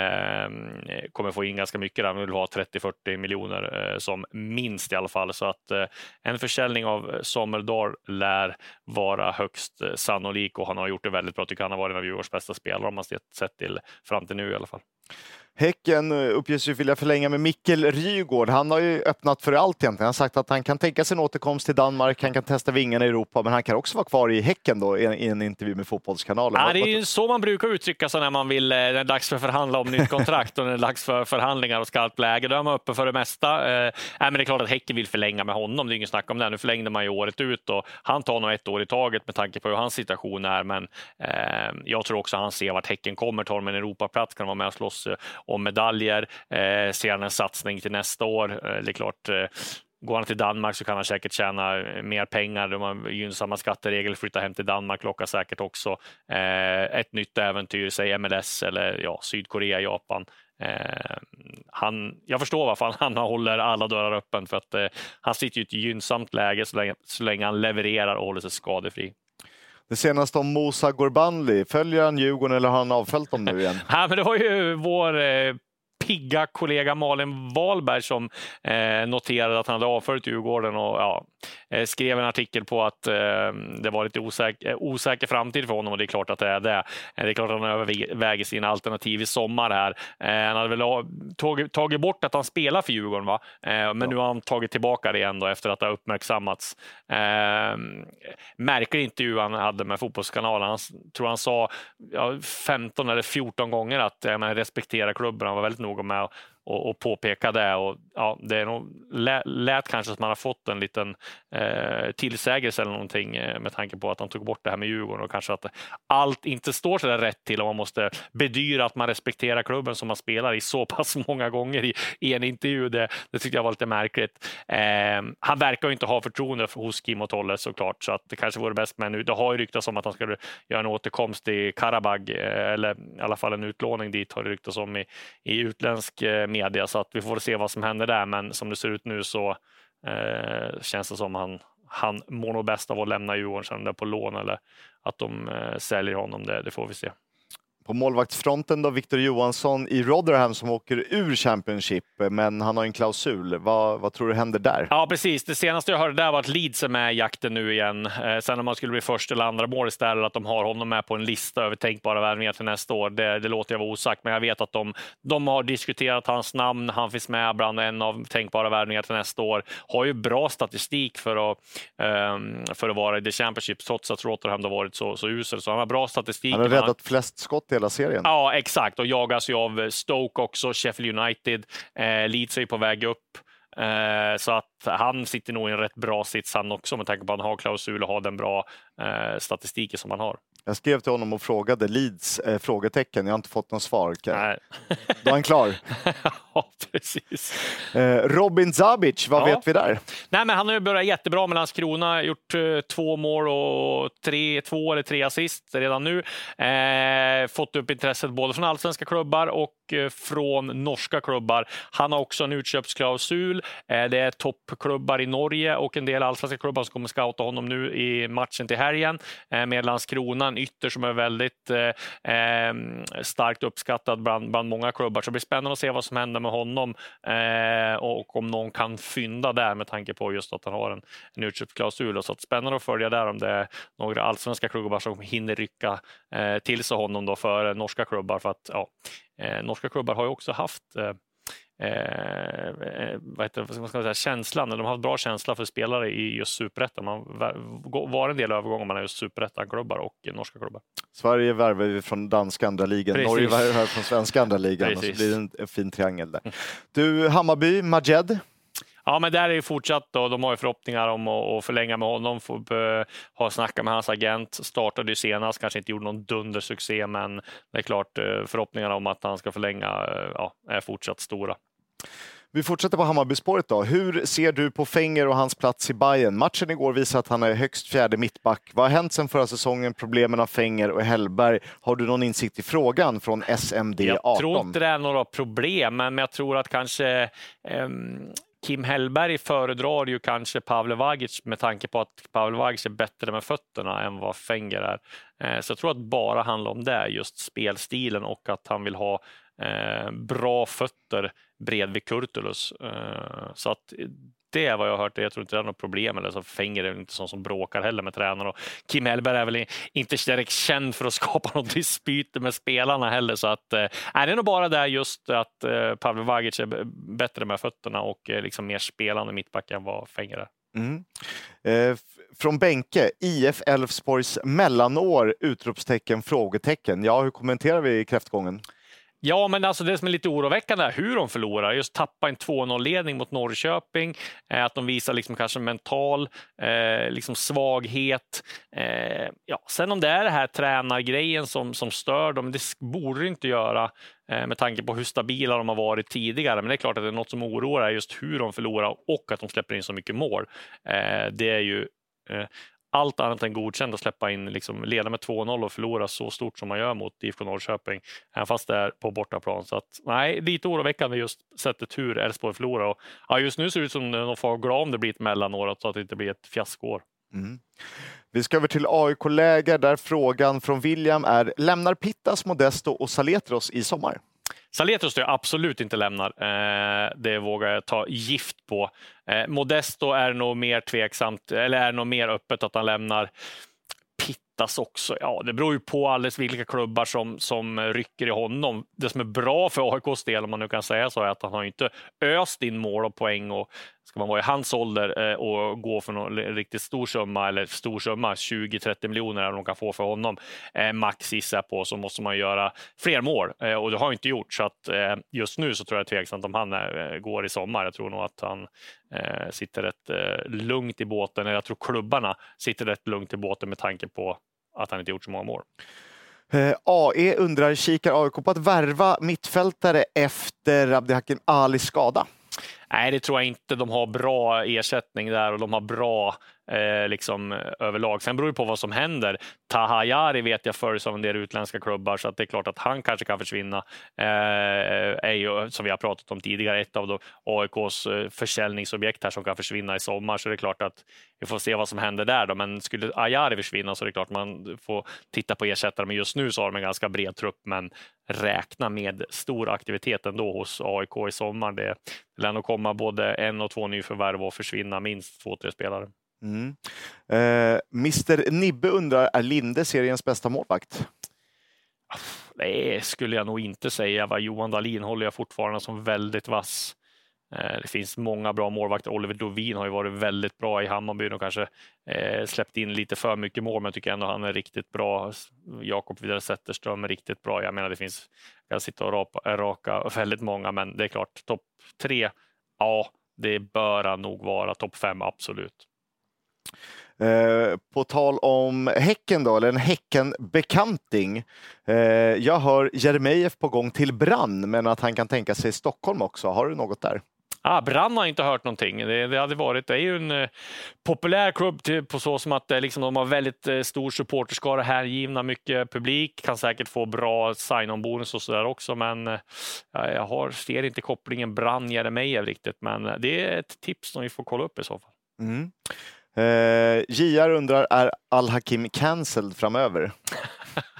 eh, kommer få in ganska mycket där. Vi vill ha trettio till fyrtio miljoner eh, som minst i alla fall. Så att eh, en försäljning av Samuel Dahl lär vara högst eh, sannolik, och han har gjort det väldigt bra. Tycker han har varit en av Djurgårdens bästa spelare om man sett till fram till nu i alla fall. Häcken uppges ju vilja förlänga med Mikkel Rygaard. Han har ju öppnat för allt egentligen. Han har sagt att han kan tänka sig en återkomst till Danmark, han kan testa vingarna i Europa, men han kan också vara kvar i Häcken då, i en intervju med Fotbollskanalen. Ja, det är ju så man brukar uttrycka sig när man vill, när det är dags för förhandla om nytt kontrakt och när det är dags för förhandlingar och skarpt läge. Då är man uppe för det mesta. Eh, men det är klart att Häcken vill förlänga med honom. Det är ingen snack om det. Nu förlängde man ju året ut och han tar nog ett år i taget med tanke på hur hans situation är. Men eh, jag tror också att han ser vart Häcken kommer. Tar med en Europaplats, kan vara med och slåss om medaljer. Eh, ser han en satsning till nästa år. Eh, det är klart, eh, går han till Danmark så kan han säkert tjäna mer pengar. De har gynnsamma skatteregler, flytta hem till Danmark lockar säkert också. Eh, ett nytt äventyr, säg M L S eller ja, Sydkorea, Japan. Eh, han, jag förstår varför han, han håller alla dörrar öppen, för att eh, han sitter i ett gynnsamt läge så länge, så länge han levererar och håller sig skadefri. Det senaste om Musa Gurbanli, följer han Djurgården eller har han avföljt dem nu igen? Ja, men det var ju vår eh, pigga kollega Malin Wahlberg som eh, noterade att han hade avföljt Djurgården och ja, eh, skrev en artikel på att eh, det var lite osäker, osäker framtid för honom, och det är klart att det är det. Eh, det är klart att han överväger sina alternativ i sommar här. Eh, han hade väl tagit, tagit bort att han spelar för Djurgården, va? Eh, men ja. Nu har han tagit tillbaka det igen då, efter att det har uppmärksammats. Eh, märker intervju han hade med Fotbollskanalen. Han tror han sa ja, femton eller fjorton gånger att eh, man respekterar klubben. Han var väldigt noga med och, och påpeka det, och ja, det är nog lät, lät kanske att man har fått en liten eh, tillsägelse eller någonting eh, med tanke på att han tog bort det här med Djurgården, och kanske att allt inte står så där rätt till, och man måste bedyra att man respekterar klubben som man spelar i så pass många gånger i, i en intervju. Det, det tycker jag var lite märkligt. Eh, han verkar ju inte ha förtroende hos Kim och Tolle såklart, så att det kanske vore bäst med nu. Det har ju ryktats om att han skulle göra en återkomst i Karabag, eh, eller i alla fall en utlåning dit har det ryktats om i, i utländsk eh, media, så att vi får se vad som händer där, men som det ser ut nu så eh, känns det som han, han mår nog bäst av att lämna Djurgården sen där på lån, eller att de eh, säljer honom, det, det får vi se. På målvaktsfronten då, Victor Johansson i Rotherham som åker ur Championship, men han har en klausul. Vad, vad tror du händer där? Ja, precis. Det senaste jag hörde där var att Leeds är med i jakten nu igen. Eh, sen om man skulle bli först eller andra mål istället, att de har honom med på en lista över tänkbara värvningar till nästa år. Det, det låter jag vara osagt, men jag vet att de, de har diskuterat hans namn. Han finns med bland en av tänkbara värvningar till nästa år. Har ju bra statistik för att, eh, för att vara i The Championship, trots att Rotherham har varit så, så usel. Så han har bra statistik. Han har räddat han... flest skott i hela serien. Ja, exakt. Och jagas ju av Stoke också, Sheffield United. Eh, Leeds är på väg upp. Eh, så att han sitter nog i en rätt bra sits han också, med tanke på att han har klausul och har den bra eh, statistiken som han har. Jag skrev till honom och frågade Leeds eh, frågetecken. Jag har inte fått någon svar. Nej. Då är han klar. Ja, precis. Eh, Robin Zabic, vad ja. vet vi där? Nej, men han har ju börjat jättebra med Landskrona. Gjort eh, två mål och tre, två eller tre assist redan nu. Eh, fått upp intresset både från allsvenska klubbar och eh, från norska klubbar. Han har också en utköpsklausul. Eh, det är toppklubbar i Norge och en del allsvenska klubbar som kommer scouta honom nu i matchen till helgen. Eh, med Landskrona, en ytter som är väldigt eh, starkt uppskattad bland, bland många klubbar. Så det blir spännande att se vad som händer med honom eh, och om någon kan fynda där, med tanke på just att han har en, en utköpsklausul. Så att spännande att följa där om det är några allsvenska klubbar som hinner rycka eh, till sig honom då för norska klubbar. För att ja, eh, norska klubbar har ju också haft eh, eh, vad heter det, vad ska man säga, känslan. De har bra känsla för spelare i just superettan. Man var en del övergångar man har just superettan-klubbar och norska klubbar. Sverige värvar vi från danska andra ligan. Precis. Norge värvar från svenska andra ligan. Precis. Och så blir det en, en fin triangel där. Du, Hammarby, Majed. Ja, men där är det fortsatt och de har ju förhoppningar om att förlänga med honom. Får ha snackat med hans agent. Startade ju senast, kanske inte gjorde någon dundersuccé, men det är klart förhoppningarna om att han ska förlänga, ja, är fortsatt stora. Vi fortsätter på Hammarby-spåret då. Hur ser du på Fenger och hans plats i Bayern? Matchen igår visar att han är högst fjärde mittback. Vad har hänt sedan förra säsongen? Problemen av Fenger och Hellberg. Har du någon insikt i frågan från S M D arton? Jag tror inte det är några problem, men jag tror att kanske um... Kim Hellberg föredrar ju kanske Pavle Vagic med tanke på att Pavle Vagic är bättre med fötterna än vad Fenger är. Så jag tror att bara handlar om det, just spelstilen och att han vill ha eh, bra fötter bredvid Kurtulus. Eh, så att det är vad jag har hört. Jag tror inte det är något problem. Eller så Fenger är inte sån som bråkar heller med tränaren. Och Kim Hellberg är väl inte direkt känd för att skapa något dispyte med spelarna heller. Så att, äh, det är nog bara där just att äh, Pavle Vagic är bättre med fötterna och äh, liksom mer spelande mittback än vad Fenger är. Mm. Eh, från Bänke, I F Elfsborgs mellanår, utropstecken, frågetecken. Ja, hur kommenterar vi kräftgången? Ja, men alltså det som är lite oroväckande är hur de förlorar. Just tappa en två noll-ledning mot Norrköping. Eh, att de visar liksom kanske mental eh, liksom svaghet. Eh, ja. Sen om det är det här tränargrejen som, som stör dem, det borde det inte göra eh, med tanke på hur stabila de har varit tidigare. Men det är klart att det är något som oroar just hur de förlorar och att de släpper in så mycket mål. Eh, det är ju... Eh, allt annat än godkänt att släppa in, liksom, leda med två noll och förlora så stort som man gör mot I F K Norrköping, även fast det är på bortaplan. Så att, nej, lite oroväckande just sättet hur Elfsborg förlorar. Och, ja, just nu ser det ut som de får glada om det blir ett mellanår så att det inte blir ett fiaskoår. Mm. Vi ska över till A I K-läger där frågan från William är: lämnar Pittas, Modesto och Saletros i sommar? Saletros jag absolut inte lämnar. Eh, det vågar jag ta gift på. Eh, Modesto är nog mer tveksamt, eller är nog mer öppet att han lämnar. Pittas också. Ja, det beror ju på alldeles vilka klubbar som, som rycker i honom. Det som är bra för A I K:s del, om man nu kan säga så, är att han har inte öst in mål och poäng, och ska man vara i hans ålder och gå för någon riktigt stor summa, eller stor summa, tjugo till trettio miljoner eller de kan få för honom, max gissar på, så måste man göra fler mål, och det har inte gjort. Så att just nu så tror jag tveksamt om han går i sommar. Jag tror nog att han sitter rätt lugnt i båten, eller jag tror klubbarna sitter rätt lugnt i båten med tanke på att han inte gjort så många mål. A E undrar, kikar A I K på att värva mittfältare efter Abdihakim Alis skada? Nej, det tror jag inte. De har bra ersättning där och de har bra eh, liksom, överlag. Sen beror det på vad som händer. Taha Jari vet jag följs av en del utländska klubbar, så att det är klart att han kanske kan försvinna. Eh, är ju, som vi har pratat om tidigare, ett av de A I K:s försäljningsobjekt här som kan försvinna i sommar. Så det är klart att vi får se vad som händer där då. Men skulle Ajari försvinna så är det klart man får titta på ersättare. Men just nu så har de en ganska bred trupp, men räkna med stor aktivitet ändå hos A I K i sommar. Det lär nog komma både en och två nyförvärv och försvinna minst två, tre spelare. Mm. Eh, mister Nibbe undrar, är Linde seriens bästa målvakt? Det skulle jag nog inte säga. Va? Johan Dahlin håller jag fortfarande som väldigt vass. Eh, det finns många bra målvakter. Oliver Dovin har ju varit väldigt bra i Hammarby och kanske eh, släppt in lite för mycket mål, men jag tycker ändå han är riktigt bra. Jakob Vidare Zetterström är riktigt bra. Jag menar, det finns, jag kan sitta och rapa, raka väldigt många, men det är klart, topp tre, ja, det bör han nog vara. Topp fem, absolut. Eh, på tal om Häcken då, eller en Häcken-bekanting. Eh, jag hör Jeremejeff på gång till Brann, men att han kan tänka sig Stockholm också. Har du något där? Ah, Brann har inte hört någonting. Det, det hade varit, det är ju en eh, populär klubb till, på så som att eh, liksom, de har väldigt eh, stor supporterskara, härgivna, mycket publik, kan säkert få bra sign-on-bonus och sådär också, men eh, jag har, ser inte kopplingen Brann-Jeremejeff riktigt, men eh, det är ett tips som vi får kolla upp i så fall. Mm. Eh, J R undrar, är Al-Hakim cancelled framöver?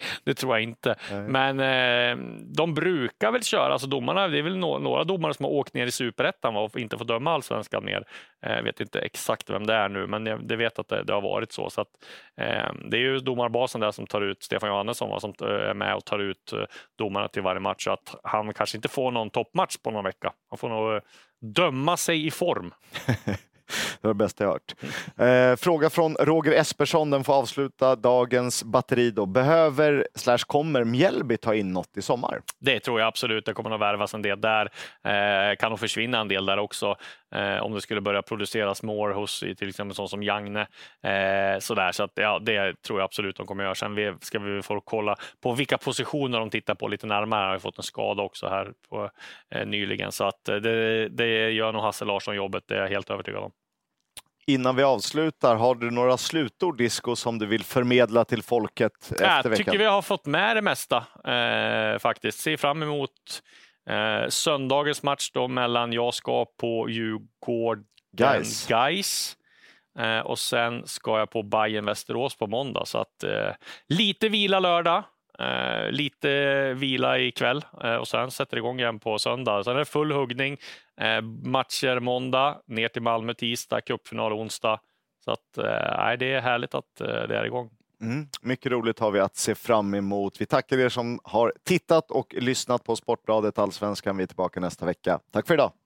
det tror jag inte. Nej. Men eh, de brukar väl köra, alltså domarna, det är väl no- några domare som har åkt ner i Superettan och inte får döma allsvenskan mer. Jag eh, vet inte exakt vem det är nu, men jag det vet att det, det har varit så. Så att, eh, det är ju domarbasen där som tar ut, Stefan Johannesson va, som är med och tar ut eh, domarna till varje match. Så att han kanske inte får någon toppmatch på någon vecka. Han får nog eh, döma sig i form. Det var det bästa jag hört. Eh, fråga från Roger Espersson, den får avsluta dagens batteri då. Behöver slash kommer Mjällby ta in något i sommar? Det tror jag absolut. Det kommer att värvas en del där. Eh, kan nog försvinna en del där också. Eh, om det skulle börja produceras more hos till exempel sån som Jagne. Eh, sådär. Så att, ja, det tror jag absolut de kommer göra. Sen vi, ska vi få kolla på vilka positioner de tittar på lite närmare. Jag har fått en skada också här på, eh, nyligen. Så att det, det gör nog Hasse Larsson jobbet. Det är jag helt övertygad om. Innan vi avslutar, har du några slutord, Disco, som du vill förmedla till folket efter jag veckan? Jag tycker vi har fått med det mesta eh, faktiskt. Se fram emot eh, söndagens match då mellan jag ska på Djurgården Guys. Guys. Eh, och sen ska jag på Bayern Västerås på måndag. Så att eh, lite vila lördag. Uh, lite vila ikväll uh, och sen sätter det igång igen på söndag. Sen är det full huggning, uh, matcher måndag, ner till Malmö tisdag, cupfinal onsdag. Så att, uh, det är härligt att uh, det är igång. Mm, mycket roligt har vi att se fram emot. Vi tackar er som har tittat och lyssnat på Sportbladet Allsvenskan. Vi är tillbaka nästa vecka. Tack för idag!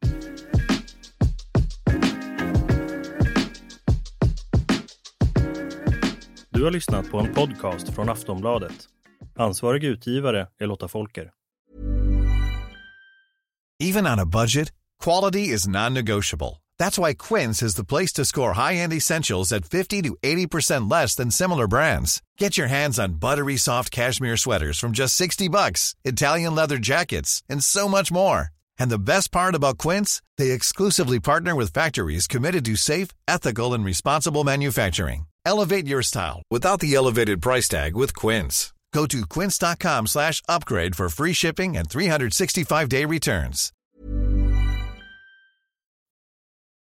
Du har lyssnat på en podcast från Aftonbladet. Ansvarig utgivare är Lotta Folker. Even on a budget, quality is non-negotiable. That's why Quince is the place to score high-end essentials at fifty to eighty percent less than similar brands. Get your hands on buttery soft cashmere sweaters from just sixty bucks, Italian leather jackets, and so much more. And the best part about Quince, they exclusively partner with factories committed to safe, ethical, and responsible manufacturing. Elevate your style without the elevated price tag with Quince. Go to quince.com slash upgrade for free shipping and three sixty-five day returns.